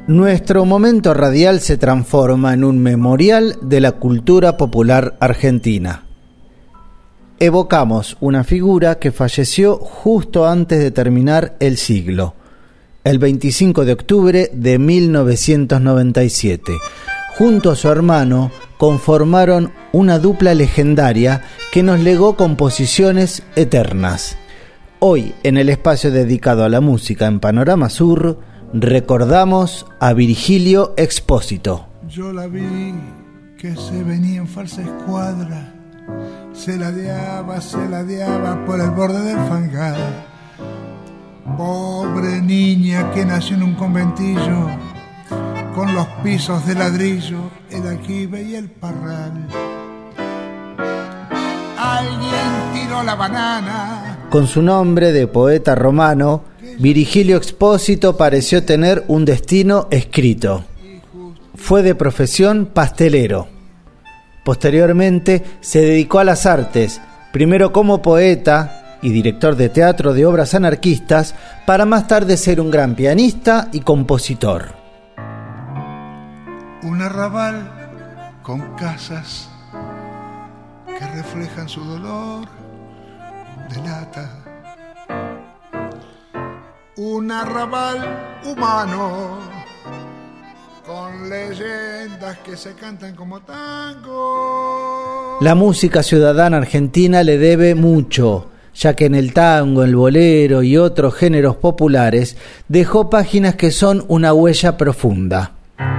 Nuestro momento radial se transforma en un memorial de la cultura popular argentina. Evocamos una figura que falleció justo antes de terminar el siglo, el 25 de octubre de 1997. Junto a su hermano conformaron una dupla legendaria que nos legó composiciones eternas. Hoy, en el espacio dedicado a la música en Panorama Sur, recordamos a Virgilio Expósito. Yo la vi que se venía en falsa escuadra, se ladeaba por el borde del fangal. Pobre niña que nació en un conventillo, con los pisos de ladrillo, el aquí veía el parral. Alguien tiró la banana. Con su nombre de poeta romano, Virgilio Expósito pareció tener un destino escrito. Fue de profesión pastelero. Posteriormente se dedicó a las artes, primero como poeta y director de teatro de obras anarquistas, para más tarde ser un gran pianista y compositor. Un arrabal con casas que reflejan su dolor de lata. Un arrabal humano con leyendas que se cantan como tango. La música ciudadana argentina le debe mucho, ya que en el tango, el bolero y otros géneros populares dejó páginas que son una huella profunda.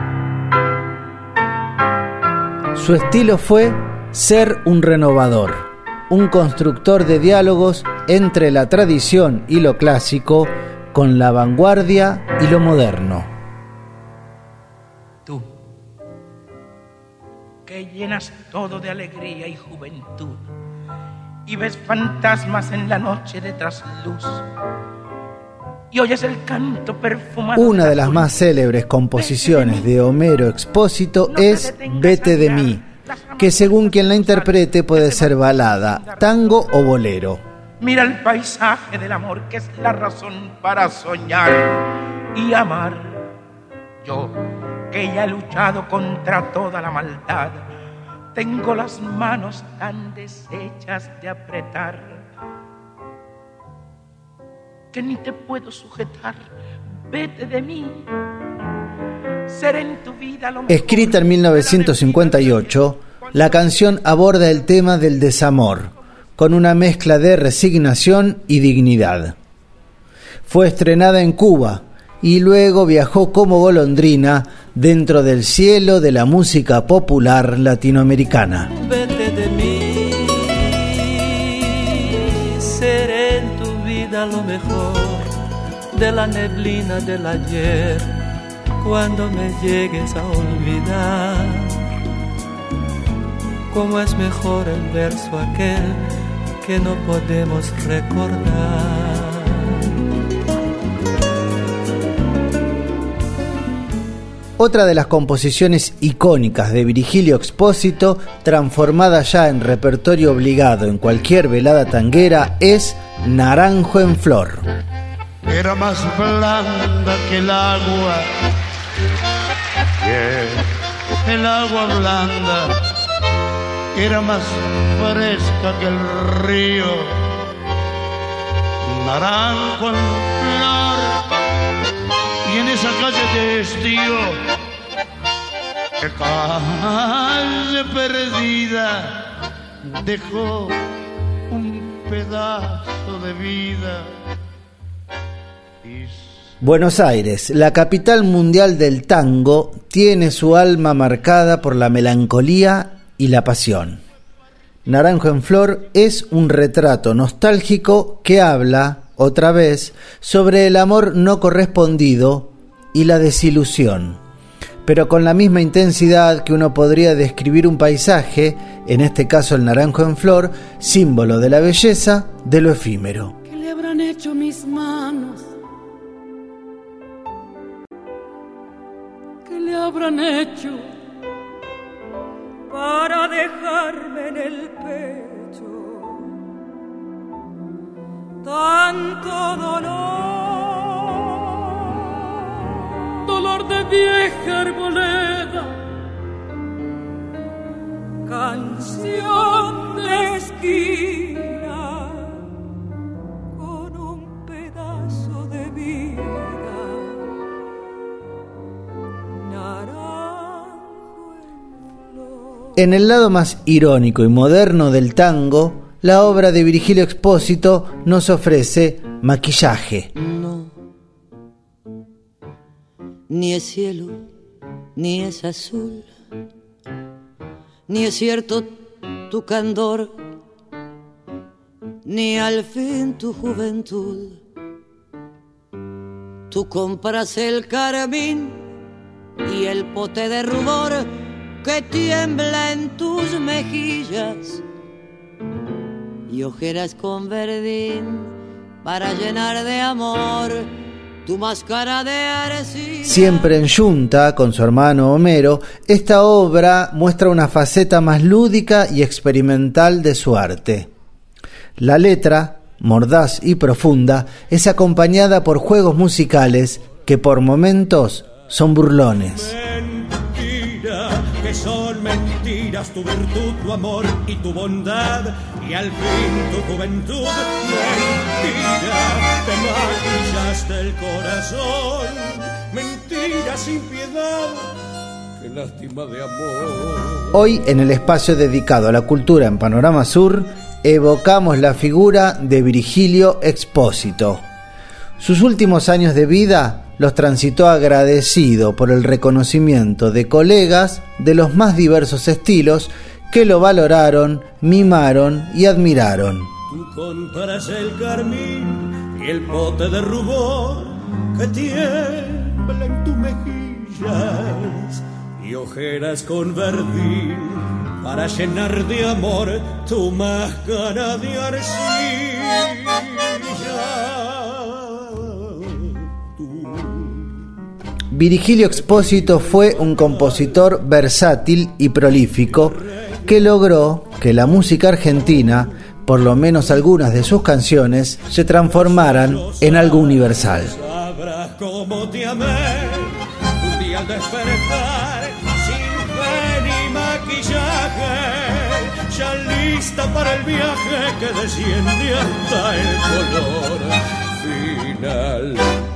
Su estilo fue ser un renovador, un constructor de diálogos entre la tradición y lo clásico, con la vanguardia y lo moderno. Tú, que llenas todo de alegría y juventud, y ves fantasmas en la noche de trasluz, y oyes el canto perfumado. Una de las más célebres composiciones de Homero Expósito es Vete de mí, que según quien la interprete puede ser balada, tango o bolero. Mira el paisaje del amor, que es la razón para soñar y amar. Yo, que ya he luchado contra toda la maldad, tengo las manos tan deshechas de apretar que ni te puedo sujetar. Vete de mí, seré en tu vida lo mejor. Escrita en 1958, la canción aborda el tema del desamor, con una mezcla de resignación y dignidad. Fue estrenada en Cuba y luego viajó como golondrina dentro del cielo de la música popular latinoamericana. Vete de mí, seré en tu vida lo mejor de la neblina del ayer, cuando me llegues a olvidar. Cómo es mejor el verso aquel que no podemos recordar. Otra de las composiciones icónicas de Virgilio Expósito, transformada ya en repertorio obligado en cualquier velada tanguera, es Naranjo en Flor. Era más blanda que el agua, el agua blanda, era más fresca que el río. Naranjo en flor, y en esa calle de estío, que calle perdida, dejó un pedazo de vida. Buenos Aires, la capital mundial del tango, tiene su alma marcada por la melancolía y la pasión. Naranjo en Flor es un retrato nostálgico que habla, otra vez, sobre el amor no correspondido y la desilusión, pero con la misma intensidad que uno podría describir un paisaje, en este caso el naranjo en flor, símbolo de la belleza, de lo efímero. ¿Qué le habrán hecho mis manos? ¿Qué le habrán hecho para dejarme en el pecho tanto dolor? Dolor de vieja arboleda, canción de esquina con un pedazo de vida, naranjo en flor. En el lado más irónico y moderno del tango, la obra de Virgilio Expósito nos ofrece maquillaje. No, ni es cielo, ni es azul, ni es cierto tu candor, ni al fin tu juventud. Tú compras el carmín y el pote de rubor que tiembla en tus mejillas, y ojeras con verdín para llenar de amor tu máscara de arcilla. Siempre en yunta con su hermano Homero, esta obra muestra una faceta más lúdica y experimental de su arte. La letra, mordaz y profunda, es acompañada por juegos musicales que por momentos son burlones. Mentira, que son mentiras tu virtud, tu amor y tu bondad, y al fin tu juventud. Mentira, te maquillaste el corazón, mentira sin piedad, qué lástima de amor. Hoy, en el espacio dedicado a la cultura en Panorama Sur, evocamos la figura de Virgilio Expósito. Sus últimos años de vida los transitó agradecido por el reconocimiento de colegas de los más diversos estilos que lo valoraron, mimaron y admiraron. Tú compras el carmín y el pote de rubor que tiembla en tus mejillas, y ojeras con verdín para llenar de amor tu máscara de arcilla. Virgilio Expósito fue un compositor versátil y prolífico que logró que la música argentina, por lo menos algunas de sus canciones, se transformaran en algo universal. Sabrás cómo te amé un día al despertar, sin fe ni maquillaje, ya lista para el viaje que desciende hasta el color final.